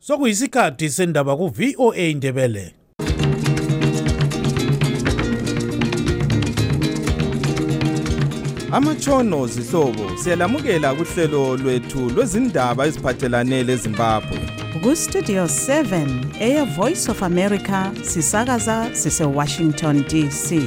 Sokuyisikhathi sendaba ku VOA Indebele. Amatshono zihlobo siyalamukela kuhlelo lwethu lwezindaba eziphathelane leZimbabwe. Ku Studio 7 Air Voice of America sisakaza sise Washington DC.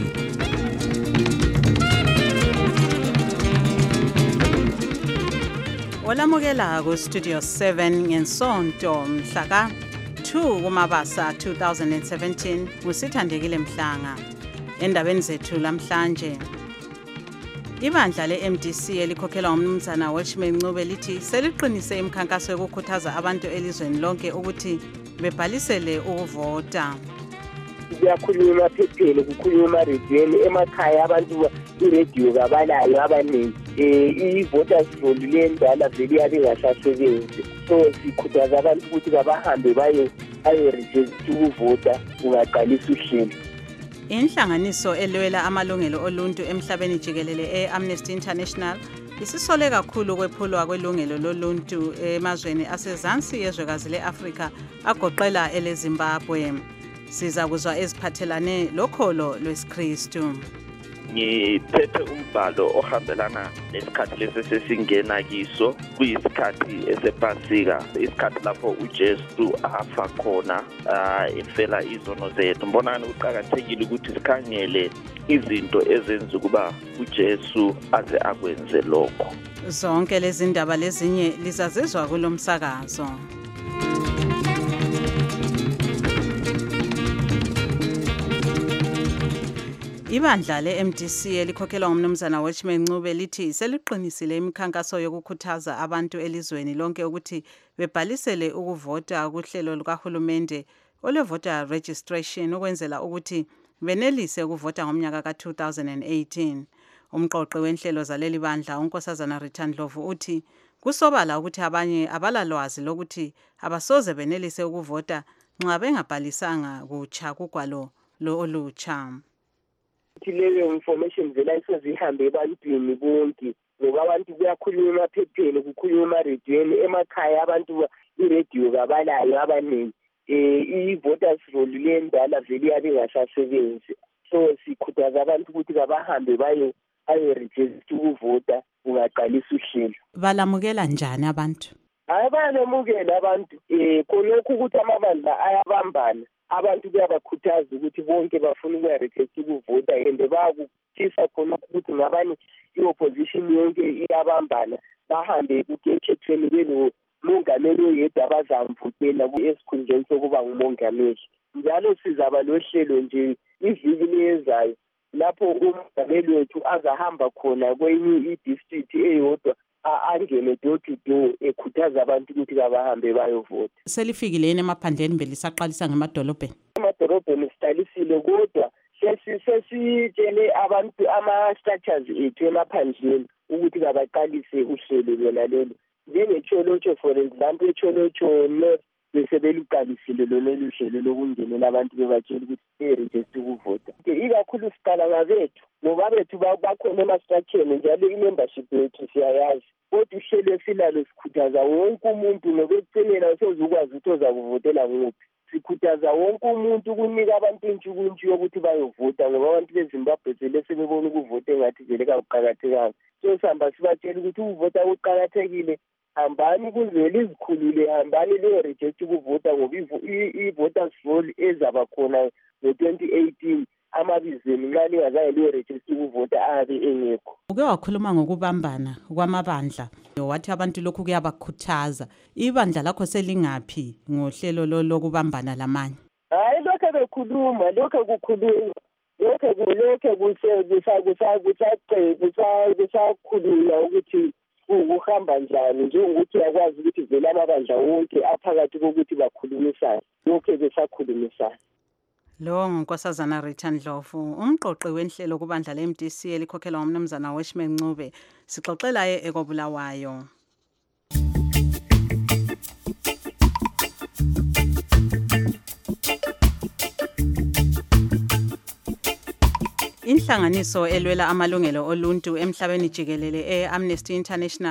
Olamukela ku Studio 7 ngensonto mhla ka 2 kuMabasa 2017 usithandekile Mhlanga. Endabeni zethu lamhlanje ibandla le-MDC elikhokhelwa umnumzana Welshman Ncube lithi seliqinise imikhankaso yokukhuthaza abantu elizweni lonke ukuthi bebhalisele ukuvota. Kuyakhulunywa phephele, kukhulunywa emadiyweni, emakhaya abantu iradio kabalayo abaningi. I-voters roll lendala vele iyabe ingasasebenzi. So sikhuthaza abantu ukuthi kabahambe bayo-register ukuvota ungaqalisa uhlelo. Inhlanganiso elwela amalungelo oluntu emhlabeni jikelele e-Amnesty International isisole kakhulu kwephulwa kwelungelo loluntu emazweni asezansi yezwekazi le-Afrika agoqela eleZimbabwe. Siza kuzwa eziphathelane lokholo lwesiKristu. Ngiphethe umbhalo ohambelana nesikhathi lesi sesingena kiso, kuyisikhathi esePasika, isikhathi lapho uJesu afa khona efela izono zethu. Mbonani uqhakathekile ukuthi sikhangele izinto ezenza ukuba uJesu aze akwenze lokho. Zonke lezi ndaba lezinye lizazizwa kulomsakazo. Ibandla le-MDC elikhokhelwa umnumzana Welshman Ncube lithi seliqinisile imikhankaso yokukhuthaza abantu elizweni lonke ukuthi bebhalisele ukuvota kuhlelo lukahulumende ole-voter registration ukwenzela ukuthi benelise ukuvota ngomnyaka ka-2018. Umqoqi wenhlelo zaleli bandla uNkosazana Rita Ndlovu uthi kusobala ukuthi abanye abalalwazi lokuthi abasoze benelise ukuvota nxa bengabhalisanga kutsha kugwalo lo olutsha. Leyo information vele ayisozihambe ebantwini bonke ngoba abantu kuyakhulunywa phephele, kukhulunywa emadiyweni, emakhaya abantu iradio kabalayo abaningi. I-voters roll lendala vele iyabe ingasasebenzi. So sikhuthaza abantu ukuthi kabahambe bayo-register ukuvota ungaqalisa uhlelo. Balamukela njani abantu? Balamukela abantu khonokho ukuthi amabandla ayabambana. Abantu kuyabakhuthaza ukuthi bonke bafuna ukuya-register ukuvota and bayakuthisa khonokho ukuthi ngabani i-opposition yonke iyabambana bahambe kukhethweni belo mongameli oyedwa abazamvotela esikhundleni sokuba ngumongameli. Njalo sizaba lohlelo nje iviki lezayo lapho umongameli wethu azahamba khona kwenye i-district eyodwa angene door to door ekhuthaza abantu ukuthi kabahambe bayovota. Selifikile yini emaphandleni belisaqalisa ngemadolobheni? Emadolobheni siqalisile kodwa sesitshele abantu ama-structures ethu emaphandleni ukuthi kabaqalise uhlelo lona lelo. Njengecholotsho for example, echolotsho north besebeluqalisile lona uhlelo lokungenela abantu bebatshela ukuthi beregister ukuvota. Ikakhulu siqala ngabethu ngoba bethu bakhona ema-structureni njalo i-membership yethu siyayazi. Kodwa uhlelo esilalo sikhuthaza wonke umuntu ngokweqinela usezukwazi ukuthi ozakuvotela nguphi. Sikhuthaza wonke umuntu ukunika abantu intshukuntshu yokuthi bayovota ngoba abantu beZimbabwe vele sebebona ukuvota engathi vele kakuqakathekanga. So sihamba sibatshela ukuthi ukuvota kuqakathekile, hambani kuzwele izikhulule, hambani leyo-register ukuvota ngoba i-voters roll ezaba khona ngo-2018 amabizweni nxa lingazange leyo-register ukuvota abe engekho. Uke wakhuluma ngokubambana kwamabandla wathi abantu lokhu kuyabakhuthaza. Ibandla lakho selingaphi ngohlelo lokubambana lamanye? Hayi lokho bekhuluma, lokho kukhulunywa, kusakhulunywa ukuthi ukuhamba njani njengokuthi yakwazi ukuthi vele amabandla wonke aphakathi kokuthi bakhulumisane. Lokho besakhulumisana. Lo nguNkosazana Rita Ndlovu, umqoqi wenhlelo kubandla le-MDC elikhokhelwa umnumzana Welshman Ncube. Sixoxela ekobulawayo. Inhlanganiso elwela amalungelo oluntu emhlabeni jikelele e-Amnesty International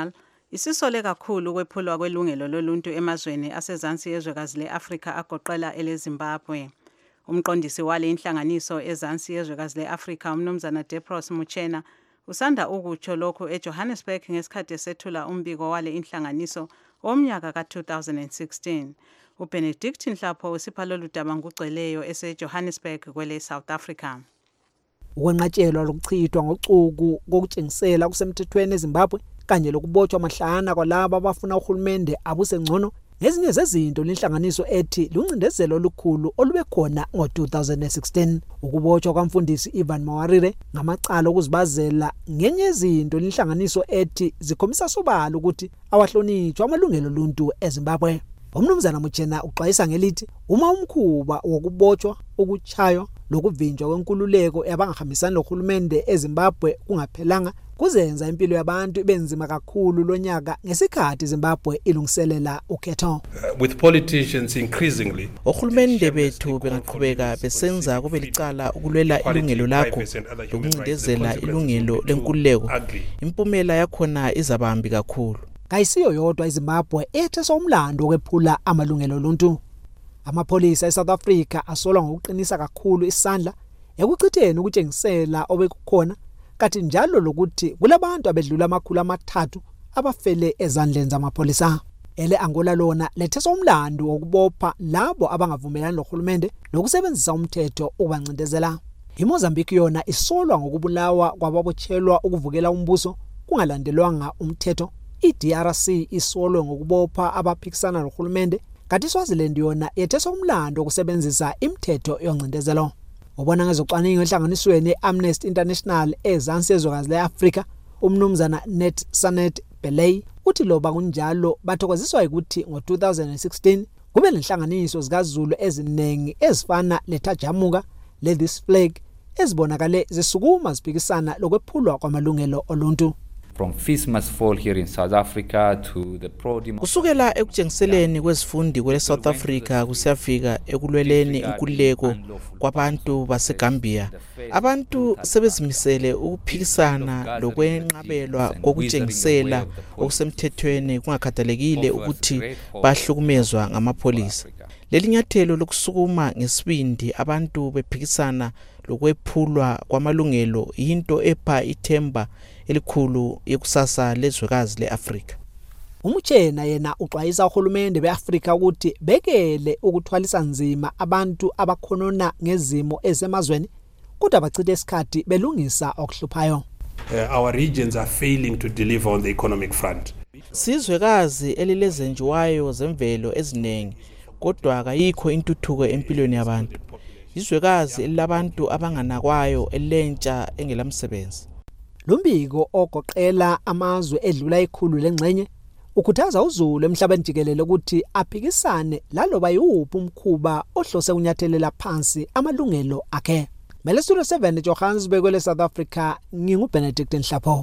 Isisole kakhulu ukwephulwa kwelungelo loluntu emazweni asezansi yezwekazi le-Afrika agoqela eleZimbabwe. Umqondisi wale inhlanganiso ezansi yezwekazi le-Afrika umnumzana Depros Muchena usanda ukutsho lokhu eJohannesburg ngesikhathi esethula umbiko wale inhlanganiso womnyaka ka-2016. uBenedict Nhlapho usipha lolu daba ngokugcweleyo eseJohannesburg kwele South Africa. Ukwenqatshelwa lokuchithwa ngocuku kokutshengisela kusemthethweni eZimbabwe kanye lokubotshwa amahlana kwalabo abafuna uhulumende abusengcono ngezinye zezinto lenhlanganiso ethi luncindezelo olukhulu olube khona ngo-2016. Ukubotshwa kwamfundisi Ivan Mawarire ngamacala okuzibazela ngenye yezinto lenhlanganiso ethi zikhombisa sobala ukuthi awahlonitshwa amalungelo oluntu eZimbabwe. Umnumzana Muchena uxwayisa ngelithi uma umkhuba wokubotshwa, ukuchaywa lokuvinjwa kwenkululeko yabangahambisani nohulumende eZimbabwe kungaphelanga kuzenza impilo yabantu ibenzima kakhulu lonyaka ngesikhathi Zimbabwe ilungiselela ukhetho. With politicians increasingly ohulumende bethu bengaqhubeka besenza kube licala ukulwela ilungelo lakho lokuncindezela ilungelo lenkululeko, impumela yakhona izabambi kakhulu. Kayisiyo yodwa iZimbabwe ethesa umlando okwephula amalungelo oluntu. Amapolisa eSouth Africa asolwa ngokuqinisa kakhulu isandla ekuchitheni ukutshengisela obekukhona, kanti njalo lokuthi kulabantu abedlula 300 abafele ezandleni zamapolisa. Angola lona lethesa umlando wokubopha labo abangavumelani nohulumende nokusebenzisa umthetho ukubancindezela. iMozambique yona isolwa ngokubulawa kwababotshelwa ukuvukela umbuso kungalandelwanga umthetho. iDRC isolwe ngokubopha abaphikisana nohulumende, kanti iSwaziland yona yethesa umlando wokusebenzisa imithetho yoncindezelo. Ubona ngezocwaningo enhlanganisweni Amnesty International ezansi yezwekazi le-Afrika, umnumzana Net Sanet Belay uthi loba kunjalo bathokoziswa ukuthi ngo-2016 kube lenhlanganiso zikaZulu eziningi ezifana leThajamuka leThis Flag ezibonakale zisukuma ziphikisana lokwephulwa kwamalungelo oluntu. From Feast Must Fall here in South Africa to the kusukela ekutshengiseleni kwezifundi kwele South Africa kusiyafika ekulweleni inkululeko kwabantu baseGambia, abantu sebezimisele ukuphikisana lokwenqabelwa kokutshengisela okusemthethweni kungakhathalekile ukuthi bahlukumezwa ngamapolisa. Leli nyathelo lokusukuma ngesibindi abantu bephikisana lokwephulwa kwamalungelo yinto epha ithemba elikhulu yekusasa lezwekazi leAfrika. Umuchena yena uxwayisa uhulumende beAfrika ukuthi bekele ukuthwalisa nzima abantu abakhonona ngezimo ezemazweni kodwa bachithe isikhathi belungisa okuhluphayo. Our regions are failing to deliver on the economic front. Sizwekazi elilezenjiwayo zemvelo eziningi kodwa akayikho intuthuko empilweni yabantu. Izwekazi elilabantu abanganakwayo elentsha engelamsebenzi. Lumbiko ogoqela amazwe edlula ikhulu lengxenye ukhuthaza uZulu emhlabeni jikelele ukuthi aphikisane laloba yiwuphi umkhuba ohlose kunyathelela phansi amalungelo akhe. Mele Studio 7 Johannesburg kwele South Africa, nginguBenedict Nhlapho.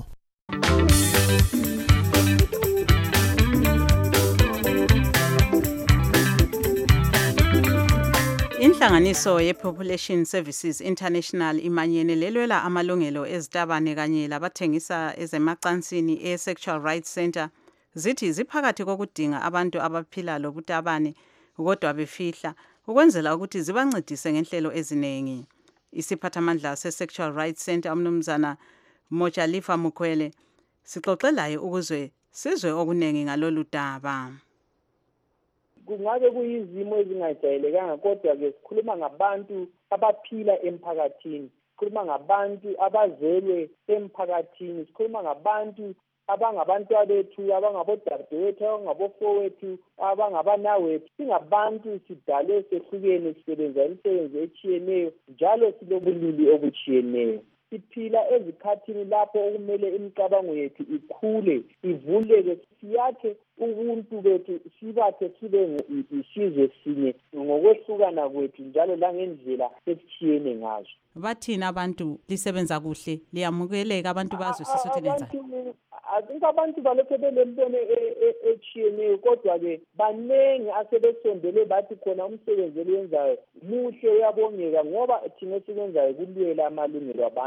Inhlanganiso ye-Population Services International imanyene lelwela amalungelo ezitabane kanye labathengisa ezemacansini e-Sexual Rights Center zithi ziphakathi kokudinga abantu abaphila lobutabane kodwa befihla ukwenzela ukuthi zibancedise ngenhlelo eziningi. Isiphathamandla se-Sexual Rights Center umnumzana Mojalifa Mukwele sixoxelayo ukuzwe sizwe okunengi ngalolu daba. Kungabe kuyizimo ezingajayelekanga kodwa ke sikhuluma ngabantu abaphila emphakathini, sikhuluma ngabantu abazelwe emphakathini, sikhuluma ngabantu abangabantu abethu, abangabodadewethu, abangabofowethu, abangabanawethu. Singabantu sidalwe sehlukene sisebenza imisebenzi etshiyeneyo njalo silobulili obutshiyeneyo. Siphila ezikhathini lapho okumele imicabango yethu ikhule, ivuleke, siyakhe ubuntu bethu, sibathe sibe isizwe sinye ngokwehlukana kwethu njalo langendlela esithiyene ngazo. Bathina abantu lisebenza kuhle, liyamukeleka abantu bazwisisa ukuthi lenzayo. Abantu balokho belembono etshiyeneyo kodwa ke banengi asebesondele bathi khona umsebenzi owenzayo muhle uyabongeka ngoba thina sikwenzayo kulwela amalungelo abantu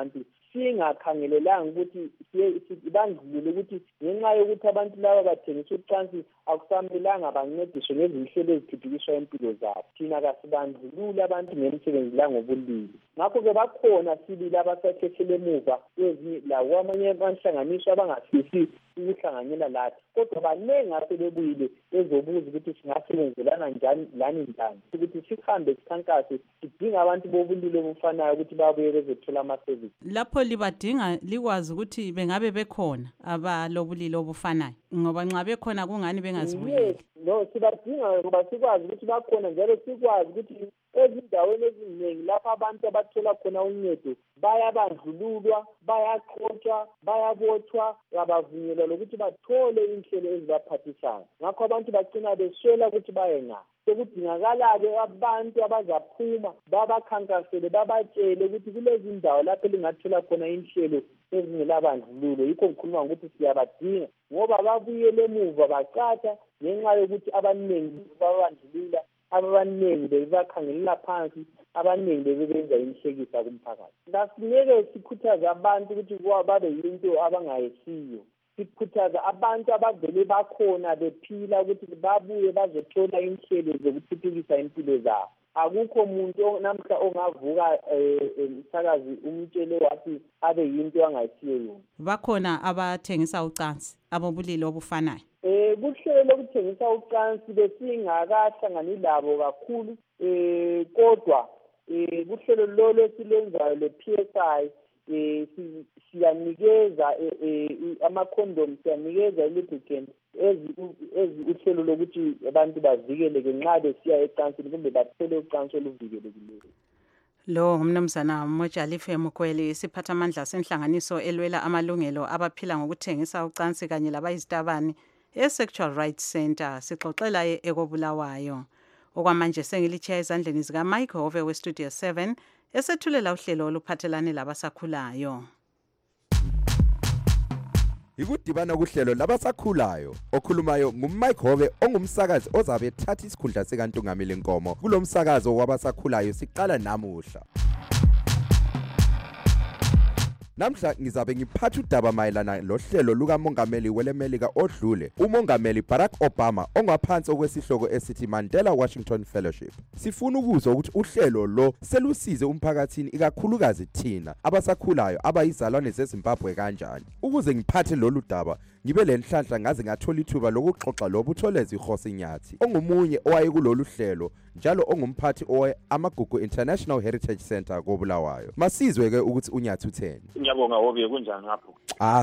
singakhangelelanga ukuthi bandlulile ukuthi ngenxa yokuthi abantu laba bathengisa ucansi akusamelanga bancediswe ngezinhlelo ezithuthukiswa impilo zabo. Thina kasibandlulule abantu ngemisebenzi langobulili. Ngakho-ke bakhona sibili abasathethele emuva kwezinye lawo amanye abanhlanganiso abangafisi ukuhlanganyela lathi, kodwa baningi asebebuyile bezobuza ukuthi singasebenzelana njani ukuthi sihambe sikhankase sidinga abantu bobulili obufanayo ukuthi babuye bezothola amasevisi. Lapho libadinga likwazi ukuthi bengabe bekhona abalobulili obufanayo, ngoba nxa bekhona kungani bengazibuyeli? No, sibadinga ngoba sikwazi ukuthi bakhona, njalo sikwazi ukuthi ezindaweni eziningi lapho abantu abathola khona uncedo bayabandlululwa, bayaqhotshwa, bayabotshwa, abavunyelwa lokuthi bathole inhlelo ezibaphathisayo. Ngakho abantu bagcina beswela ukuthi baye ngaphi. Sekudingakala-ke abantu abazaphuma babakhankasele, babatshele ukuthi kulezi ndawo lapho lingathola khona inhlelo ezingelabandlululo. Yikho ngikhuluma ngokuthi siyabadinga ngoba babuyele emuva bacatsha ngenxa yokuthi abaningi babandlulula, abaningi bebakhangelela phansi, abaningi bebenza inhlekisa kumphakathi. Ngasinyeke sikhuthaze abantu ukuthi babe yinto abangayisiyo. Sikhuthaza abantu abavele bakhona bephila ukuthi babuye bazothola inhlelo zokuthuthukisa impilo zabo. Akukho umuntu namhla ongavuka umsakazi umtshele wathi abe yinto angayisiyo yona. Bakhona abathengisa ucansi abobulili obufanayo. Kuhlelo lokuthengisa ucansi besingakahlangani labo kakhulu, kodwa kuhlelo lolo silenzayo le-PSI siyanikeza ama-condom, siyanikeza i-lubricant uhlelo lokuthi abantu bavikeleke nxa besiya ecansini kumbe bathole ucansi oluvikelekileyo. Lo umnumzana Mojalife Mukweli, isiphathamandla senhlanganiso elwela amalungelo abaphila ngokuthengisa ucansi kanye labayizitabani e-Sexual Rights Center, sixoxela ekobulawayo. Okwamanje sengilitshiya ezandleni zika Mike Hove we-Studio 7 esethulela uhlelo oluphathelane labasakhulayo. Ikudibana kuhlelo labasakhulayo, okhulumayo nguMike Hove ongumsakazi ozabe ethatha isikhundla sikaNtungameli Nkomo kulo msakazo wabasakhulayo siqala namuhla. Namhla ngizabe ngiphatha udaba mayelana lohlelo lukamongameli welemelika odlule, umongameli Barack Obama, ongaphansi okwesihloko esithi Mandela Washington Fellowship. Sifuna ukuzwa ukuthi uhlelo lo selusize umphakathini ikakhulukazi thina abasakhulayo abayizalwane zeZimbabwe kanjani. Ukuze ngiphathe lolu daba ngibe lenhlanhla ngaze ngathola ithuba lokuxoxa loButholezi Khosinyathi, ongumunye owaye kulolu hlelo njalo ongumphathi amagugu International Heritage Center koBulawayo. Masizwe ke ukuthi uNyathi utheni. Ngiyabonga Hove, kunjani ngapho?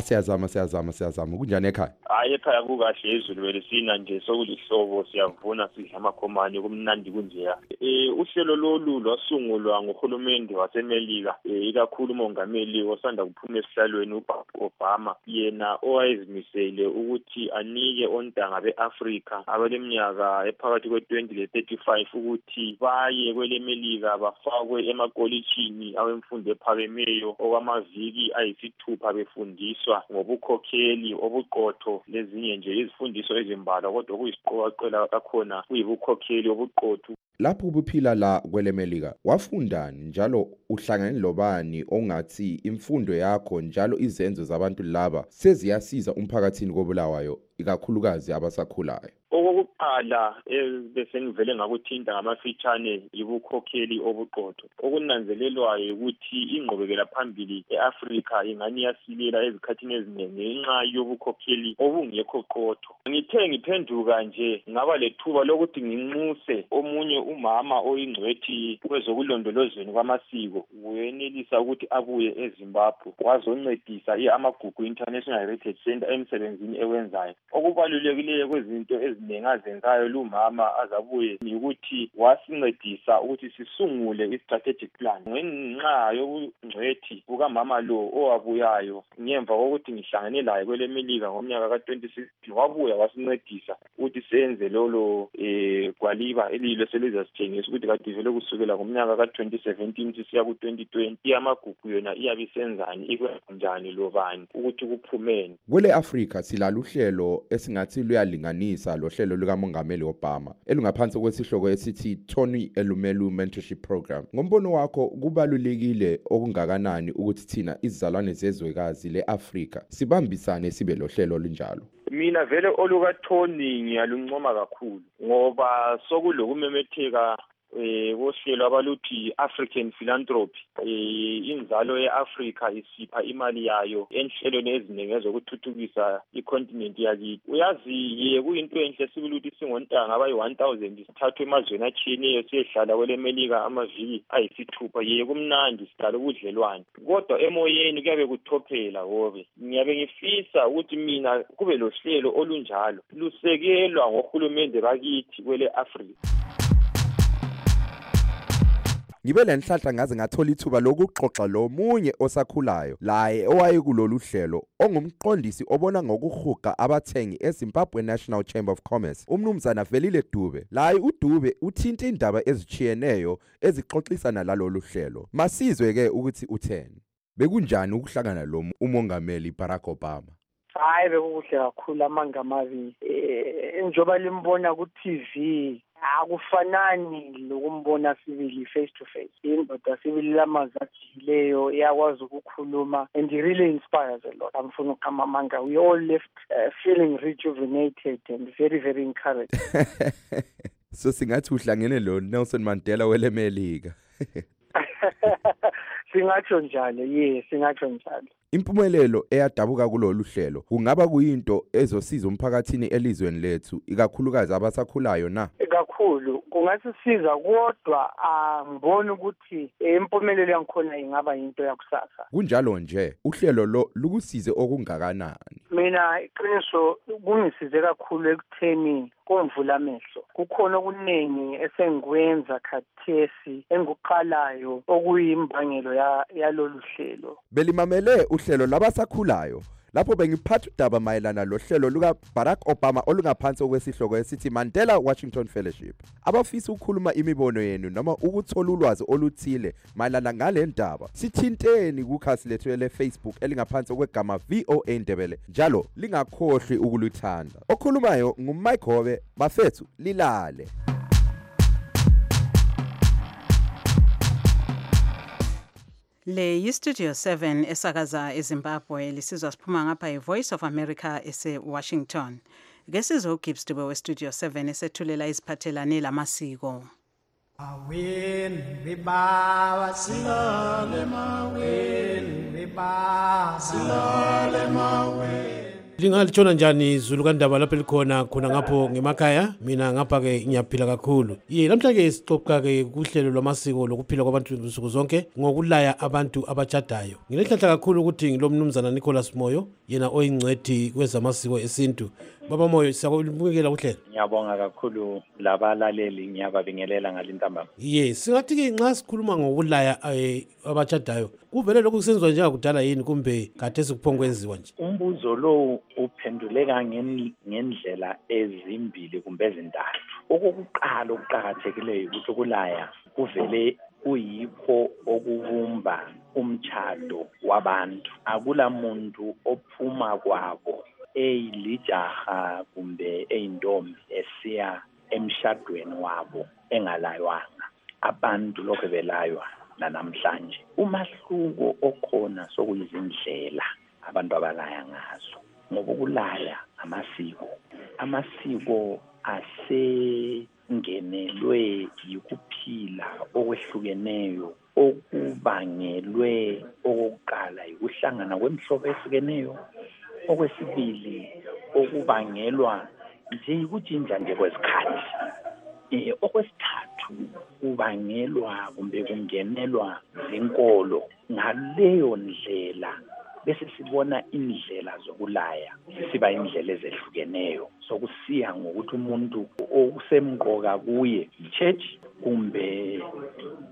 Siyazama kunjani ekhaya? Hayi, ekhaya kukahle, izulu belisina nje, sokulihlobo, siyavuna sidla amakhomane, kumnandi kunjeya. Uhlelo lolu lwasungulwa nguhulumende wasemelika, ikakhulu umongameli osanda kuphuma esihlalweni uBarack Obama, yena owayezimisele ukuthi anike ontanga beAfrika abaleminyaka ephakathi kwe-20 le-35 ukuthi baye kwelemelika bafakwe emakolitshini awemfundo ephakemeyo okwamaviki ayisithupha befundiswa ngobukhokheli, obuqotho lezinye nje izifundiso ezimbalwa, kodwa kuyisiqoqela kakhona kuyibukhokheli obuqotho. Lapho ubuphila la kwelemelika wafundani njalo uhlangane lobani ongathi imfundo yakho njalo izenzo zabantu laba seziyasiza umphakathini koBulawayo ikakhulukazi abasakhulayo? Okokuqala bese ngivele ngakuthinta ngamafitshane yibukhokheli obuqotho. Okunanzelelwayo ukuthi ingqobekela phambili eAfrika ingani yasilela ezikhathini eziningi ngenxa yobukhokheli obungekho qotho. Ngithe ngiphenduka nje ngaba lethuba lokuthi nginxuse omunye umama oyingcwethi kwezokulondolozweni kwamasiko, uyenelisa ukuthi abuye eZimbabwe wazoncedisa amagugu International Heritage Center emsebenzini ewenzayo. Okubalulekileyo kwezinto eziningi azenzayo lumama azabuye ukuthi wasincedisa ukuthi sisungule i-strategic plan. Ngenxa yobungcwethi bukamama lo owabuyayo ngemva kokuthi ngihlangane laye kwelemelika ngomnyaka ka-2016, wabuya wasincedisa ukuthi senze lolo igwaliba elilo selizasitshengisa ukuthi kade vele kusukela ngomnyaka ka-2017 sisiya ku-2020 amagugu yona iyabe isenzani ikwenjani lobani ukuthi kuphumeni. Kwele Africa silalo uhlelo esingathi luyalinganisa lo hlelo lukaMongameli Obama elungaphansi kwesihloko esithi Tony Elumelu Mentorship Program. Ngombono wakho kubalulekile okungakanani ukuthi thina izizalwane zezwekazi le-Afrika sibambisane sibe lo hlelo olunjalo? Mina vele olukaThoni ngiyaluncoma kakhulu ngoba sokulokumemetheka kohlelo abaluthi African Philanthropy. Inzalo ye-Afrika isipha imali yayo enhlelweni eziningi ezokuthuthukisa icontinent yakithi. Uyazi kuyinto enhle sikuthi singontanga abayi-1000 sithathwe emazweni atshiyeneyo siyehlala kwele Melika amaviki ayisithupha. Kumnandi sidala ubudlelwane, kodwa emoyeni kuyabe kuthophela hobe. Ngiyabe ngifisa ukuthi mina kube lo hlelo olunjalo lusekelwa ngohulumende bakithi kwele Afrika. Ngibe lenhlahla ngaze ngathola ithuba lokuxoxa lo munye osakhulayo laye owayekulolu hlelo ongumqondisi obona ngokuhuqa abathengi eZimbabwe National Chamber of Commerce, umnumzana Velile Dube. Laye uDube uthinta indaba ezitshiyeneyo ezixoxisana lalolu hlelo. Masizwe ke ukuthi utheni. Bekunjani ukuhlangana lo uMongameli Barack Obama? Hayi, bekuhle kakhulu amanga amabili. Njoba limbona ku TV akufanani lokumbona sibili face to face. Indoda sibili lamazajileyo iyakwazi ukukhuluma and it really inspires a lot. Amfuna ukama manga. We all left feeling rejuvenated and very very encouraged. So singathi uhlangene lo Nelson Mandela wele Melika. Singatsho njalo, singatsho njalo. Impumelelo eyadabuka kulolu hlelo kungaba kuyinto ezosiza umphakathini elizweni lethu ikakhulukazi abasakhulayo na? Kakhulu kungasisiza kodwa ngibona ukuthi impumelelo yangikhona ingaba into yakusasa. Kunjalo nje uhlelo lo lukusize okungakanani? Mina iqiniso kungisize kakhulu ekutheni kumvula amehlo. Kukhona okuningi esengikwenza khathesi engikuqalayo okuyimbangelo yalolu hlelo. Belimamele uhlelo labasakhulayo lapho bengiphatha udaba mayelana lo hlelo luka Barack Obama olungaphansi kwesihloko esithi Mandela Washington Fellowship. Abafisa ukukhuluma imibono yenu noma ukuthola ulwazi oluthile mayelana ngale ndaba, sithinteni kukhasi lethu le Facebook elingaphansi kwegama VOA Ndebele. Njalo lingakhohlwi ukuluthanda. Okhulumayo nguMike Hobe. Bafethu lilale. Le yiStudio 7 esakaza eZimbabwe lisizwa siphuma ngapha iVoice of America eseWashington. Ke sizoGibbs Dube weStudio 7 esethulela iziphathelane lamasiko. Awen beba silale mawen Lingalithona njani Zulu kaNdaba lapho likhona khona ngapho ngemakhaya? Mina ngapha ke ngiyaphila kakhulu. Namhlanje sixoxa ke kuhlelo lwamasiko lokuphila kwabantu nsuku zonke ngokulaya abantu abachadayo. Ngilehlahla kakhulu ukuthi ngilomnumzana Nicholas Moyo, yena oyingcwethi kwezamasiko esintu. Baba Moyo, siyakubukela kuhlelo. Ngiyabonga kakhulu labalaleli, ngiyababingelela ngalintambama. Singathi ke nxa sikhuluma ngokulaya abachadayo kuvele lokhu kusenziwa njengakudala yini kumbe khathesi kuphongwenziwa nje? Umbuzo lo uphenduleka ngendlela ezimbili kumbe ezintathu. Okokuqala okuqhakathekileyo ukuthi ukulaya kuvele kuyikho okubumba umtchado wabantu. Akula muntu ophuma kwabo eyilijaha kumbe eyintombi esiya emshadweni wabo engalaywanga. Abantu lokho belaywa namhlanje. Umahluko okhona sokuyizindlela abantu abalaya ngazo. Ngoba ukulaya amasiko asengenelwe yikuphila okwehlukeneyo okubangelwe okokuqala ukuhlangana kwemihlobo ehlukeneyo, okwesibili okubangelwa nje ukujinja nje kwesikhathi, okwesithathu kubangelwa kumbe kungenelwa zinkolo. Ngaleyo ndlela bese sibona indlela zokulaya siba indlela ezehlukeneyo, sokusiya ngokuthi umuntu okusemqoka kuye ichurch kumbe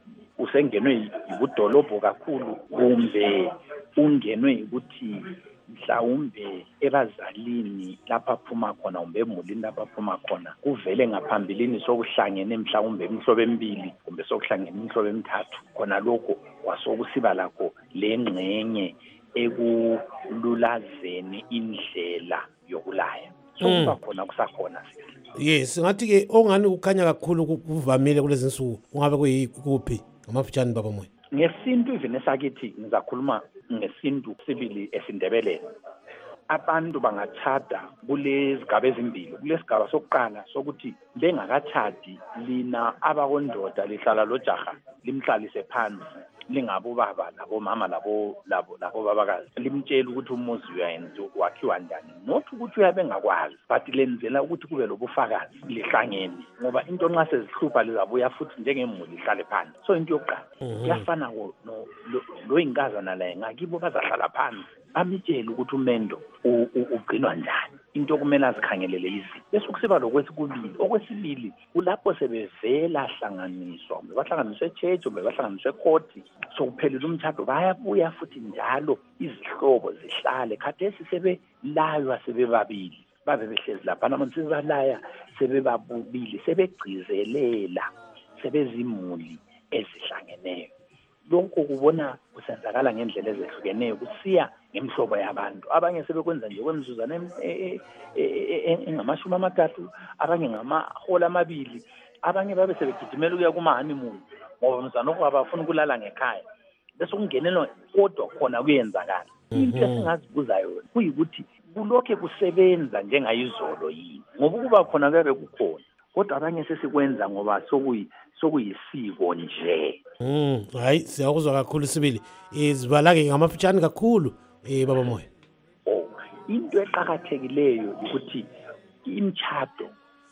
usengenwe yibudolobho kakhulu kumbe ungenwe ukuthi mhlawumbe ebazalini lapha aphuma khona kumbe emulini lapha aphuma khona kuvele ngaphambilini sokuhlangene mhlawumbe imihlobo emibili kumbe sokuhlangene imihlobo emithathu khona lokho kwasokusiba lakho lengxenye ekululazeni indlela yokulaya sokuba khona kusakhona yes ngathi ke ongani ukhanya kakhulu kuvamile kulezi nsuku ungabe kuyikuphi ngamafutshane baba moya ngesintu even esakithi ngizakhuluma ngesintu sibili esindebeleni abantu bangathada kulezigaba ezimbili kulesigaba sokuqala sokuthi bengakathadi lina abakondoda lihlala lojaha limhlalise phansi lingabo baba labo mama labo babakazi limtshela ukuthi umuzi uyayenza wakhiwa njani not ukuthi uyabe ngakwazi but lenzela ukuthi kube lobufakazi lihlangene ngoba into nxa sezihlupha lizabuya futhi njengemuli ihlale phansi so into yokuqala kuyafana lo inkazana la ngakibo bazahlala phansi amtshela ukuthi umendo ugcinwa njani into kumele azikhangelele izinto bese kusiba okwesibili kulapho sebevela hlanganiswa bahlanganiswe church kumbe bahlanganiswe court sokuphelile umthatho bayabuya futhi njalo izihlobo zihlale khathesi sebelaywa sebebabili babe behlezi lapha namanje sebalaya sebebabili sebegcizelela sebezimuli ezihlangeneyo lonke kubona kusenzakala ngendlela ezehlukeneyo kusiya ngemhlobo yabantu abanye sebekwenza nje kwemizuzwana engamashumi amathathu abanye ngamahola amabili abanye babe sebegijimela ukuya kuma-honeymoon ngoba mzanoko abafuna ukulala ngekhaya bese kungenelwa kodwa khona kuyenzakala into esingazibuza yona kuyikuthi kulokhe kusebenza njengayizolo yini ngoba ukuba khona kuyabe kukhona kodwa abanye sesikwenza ngoba sokuyisiko nje hayi siyakuzwa kakhulu sibili izibalake ngamafutshane kakhulu baba moya into eqhakathekileyo ukuthi imtshado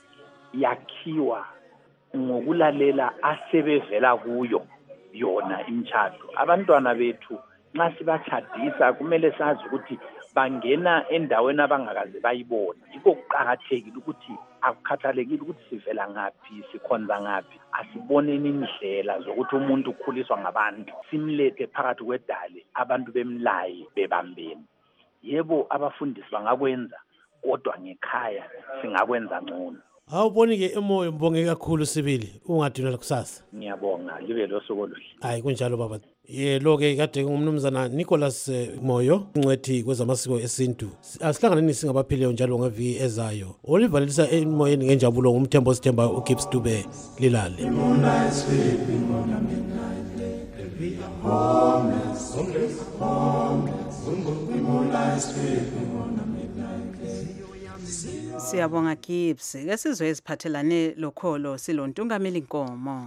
yakhiwa ngokulalela asebevela kuyo yona imtshado abantwana bethu nxa sibatshadisa kumele sazi ukuthi bangena endaweni abangakaze bayibona yikho kuqhakathekile ukuthi akukhathalekile ukuthi sivela ngaphi sikhonza ngaphi asiboneni indlela zokuthi umuntu ukhuliswa ngabantu simlethe phakathi kwedale abantu bemlaye bebambeni yebo abafundisi bangakwenza kodwa ngekhaya singakwenza ngcono awuboni-ke emoyo mbonge kakhulu sibili ungadinela kusasa ngiyabonga libe losuku oluhle hayi kunjalo baba lo-ke kade ngumnumzana Nicholas Moyo ingcwethi kwezamasiko esintu asihlanganeni singabaphileyo njalo ngeviki ezayo olivalelisa emoyeni ngenjabulo ngumthembo sithemba uGibbs Dube lilale Siyabonga Gibbs ke sizwe eziphathelane lokholo silontungameli Nkomo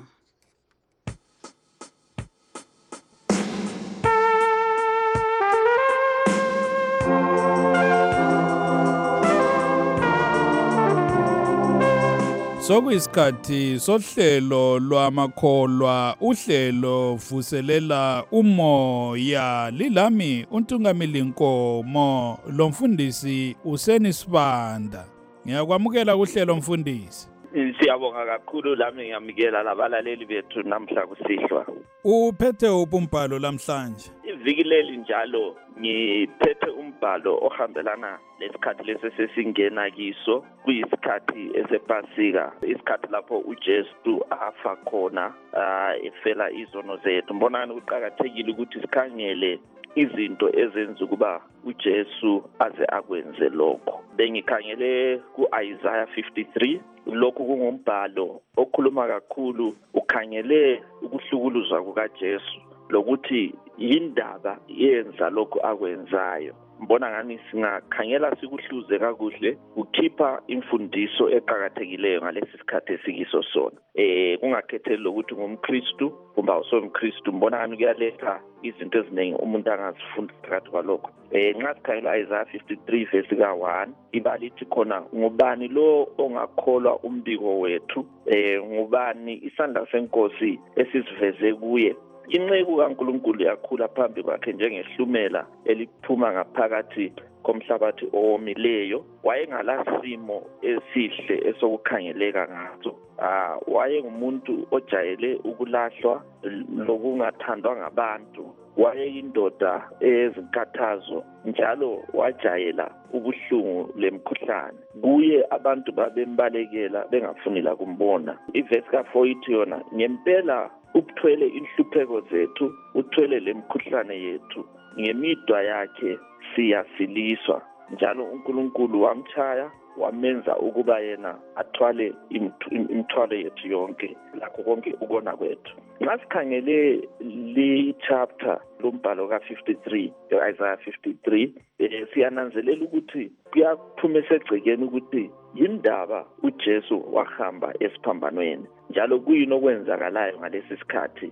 Sokuyisikhathi sohlelo lwamakholwa uhlelo vuselela umoya lilami untungameli Nkomo lomfundisi uSenisibanda ngiyakwamukela kuhlelo mfundisi Siyabonga kakhulu lami ngiyamikela labalaleli bethu namhla kusihlwa uphethe umbhalo lamhlanje iviki leli njalo ngiphethe umbhalo ohambelana lesikhathi lesi sesingena kiso kuyisikhathi esepasika isikhathi lapho uJesu afa khona efela izono zethu mbonani kuqhakathekile ukuthi sikhangele izinto ezenza ukuba uJesu aze akwenze lokho bengikhangele kuIsaiah 53 lokhu kungumbhalo okhuluma kakhulu ukhangele ukuhlukuluzwa kukaJesu lokuthi yindaba yenza lokho akwenzayo mbona ngani singakhangela sikuhluze kakuhle ukhipha imfundiso eqhakathekileyo ngalesi sikhathi esikiso sona kungakhetheli lokuthi ngumKristu kumbe awusomKristu mbona ngani kuyaletha izinto eziningi umuntu angazifunda phakathi kwalokho nxa sikhangela Isaiah 53 verse ka1 ibalithi khona ngubani lo ongakholwa umbiko wethu ngubani isandla senkosi esisiveze kuye inceku kaNkulunkulu yakhula phambi kwakhe njengehlumela eliphuma ngaphakathi komhlabathi owomileyo wayengalasimo esihle esokukhangeleka ngaso wayengumuntu ojayele ukulahlwa lokungathandwa ngabantu wayeyindoda ezinkathazo njalo wajayela ubuhlungu lemkhuhlane. Kuye abantu babembalekela bengafuni la kumbona. Ivesi ka4 ithi yona ngempela uthwele inhlupheko zethu, uthwele lemkhuhlane yethu, ngemidwa yakhe siyasiliswa. Njalo uNkulunkulu wamchaya wamenza ukuba yena athwale imithwalo yethu yonke, lakho konke ukona kwethu. Nxa sikhangele le chapter lombhalo ka53 Isaiah 53 siyananzelela ukuthi kuyaphuma esegcekeni ukuthi yindaba uJesu wahamba esiphambanweni, njalo kuyini okwenzakalayo ngalesi sikhathi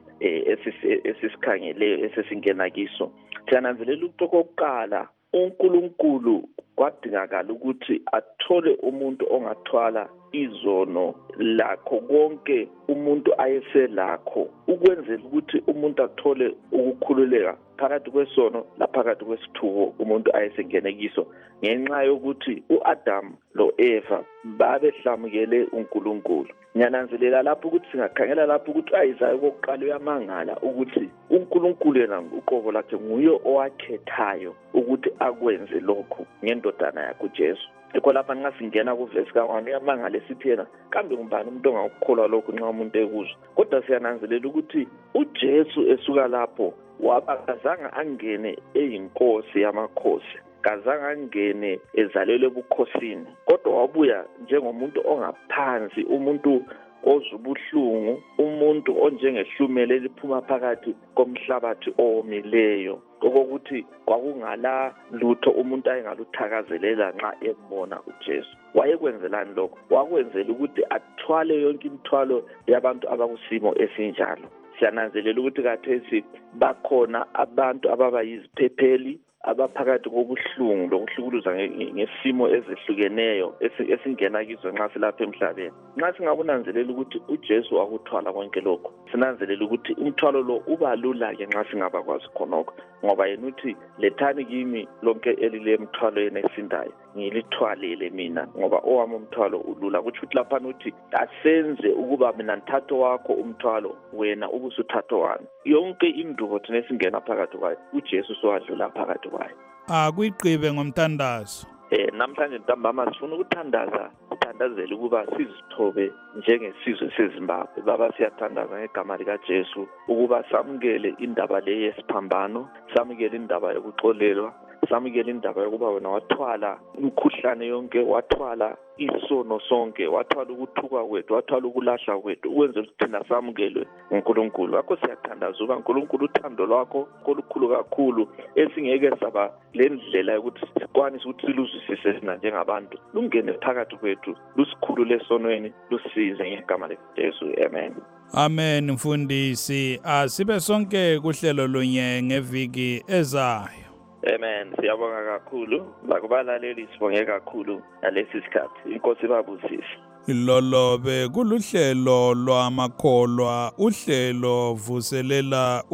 esisikhangeleyo esesingena kiso. Siyananzelela ukuthi okokuqala uNkulunkulu kwadingakala ukuthi athole umuntu ongathwala izono lakho konke umuntu ayeselakho, ukwenzela ukuthi umuntu athole ukukhululeka phakathi kwesono laphakathi kwesithuko umuntu ayesengene kiso, ngenxa yokuthi uAdam loEva babehlamukele uNkulunkulu. Ngiyananzelela lapho ukuthi singakhangela lapho ukuthi Isaiah kokuqala uyamangala ukuthi uNkulunkulu yena uqobo lakhe nguye owakhethayo ukuthi akwenze lokho ngendodana yakhe uJesu. Ekho lapha nxa singena kuvesi ka1 uyamangala esithi yena kambe ngubani umuntu ongakukholwa lokho nxa umuntu ekuzwa. Kodwa siyananzelela ukuthi uJesu esuka lapho wabakazanga angene eyinkosi yamakhosi, kazange angene ezalelwe ebukhosini, kodwa wabuya njengomuntu ongaphansi, umuntu ozubuhlungu, umuntu onjengehlumela eliphuma phakathi komhlabathi owomileyo, okokuthi kwakungala lutho umuntu ayengaluthakazelela nxa ebona uJesu. Wayekwenzelani lokho? Wakwenzela ukuthi athwale yonke imithwalo yabantu abakusimo esinjalo. Siyananzelela ukuthi kathesi bakhona abantu ababayiziphepheli abaphakathi kobuhlungu lokuhlukuluza ngesimo ezihlukeneyo esingena kizo nxa silapha emhlabeni. Nxa singabunanzelela ukuthi uJesu wakuthwala konke lokho, sinanzelela ukuthi umthwalo lo ubalula ke nxa singabakwazi khonokho, ngoba yena uthi lethani kimi lonke elilemthwalo yena esindayo ngilithwalele mina ngoba owami umthwalo ulula. Kuthi ukuthi lapha uthi asenze ukuba mina nthatho wakho umthwalo wena ubusuthatho wami. Yonke indubo thina singena phakathi kwayo uJesu sowadlula phakathi kwayo. Akuyigqibe ngomthandazo. Namhlanje ntambama sifuna ukuthandaza, uthandazele ukuba sizithobe njengesizwe seZimbabwe. Baba siyathandaza ngegama likaJesu ukuba samukele indaba le yesiphambano, samukele indaba yokuxolelwa, samukele indaba yokuba wena wathwala imkhuhlane yonke, wathwala isono sonke, wathwala ukuthuka kwethu, wathwala ukulahla kwethu, ukwenzela ukuthi thina samukelwe uNkulunkulu. Ngakho siyathandaza uba uNkulunkulu uthando lwakho olukhulu kakhulu esingeke saba lendlela yokuthi sikwanise ukuthi siluzwisise sina njengabantu, lungene phakathi kwethu, lusikhulule esonweni, lusize ngegama likaJesu. Amen. Amen. Mfundisi, asibe sonke kuhlelo lunye ngeviki ezayo. Amen. Siyabonga kakhulu. Bakubalaleli sibonge kakhulu ngalesi sikhathi. Inkosi babusise. Lolo bekuluhlelo lwamakholwa, uhlelo vuselela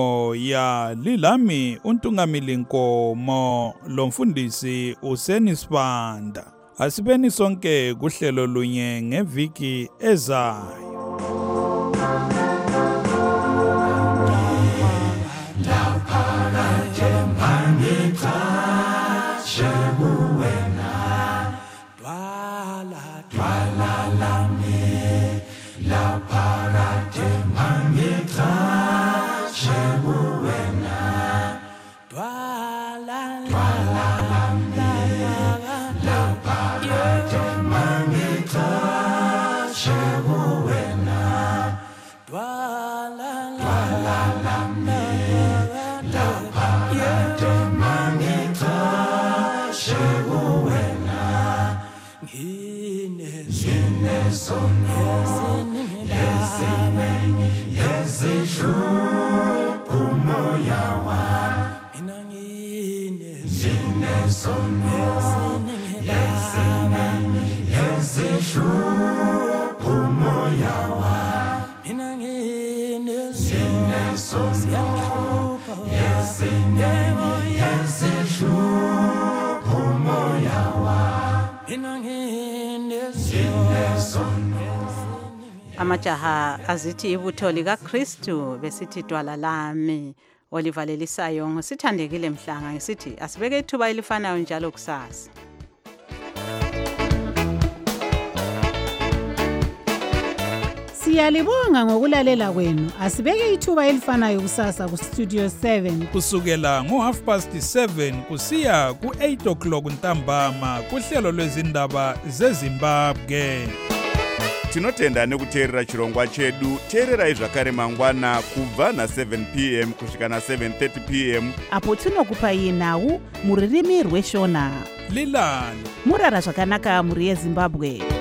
umoya, lilami uNtungamili Nkomo lomfundisi uSenisibanda. Asibeni sonke kuhlelo lunye ngeviki ezayo. Amajaha azithi ibutho likaKristu besithi dwala lami. olivalelisayo ngosithandekile Mhlanga ngisithi asibeke ithuba elifanayo njalo kusasa. Siyalibonga ngokulalela kwenu. Asibeke ithuba elifanayo kusasa ku Studio 7 kusukela ngo7:30 kusiya ku8:00 ntambama kuhlelo lwezindaba zeZimbabwe. Tinotenda nekuteerera chirongwa chedu. Teererai zvakare mangwana kubva na7 p.m. kusvika na7:30 p.m. apo tinokupai nhau muririmi rweshona. Lilani murara zvakanaka muri yeZimbabwe.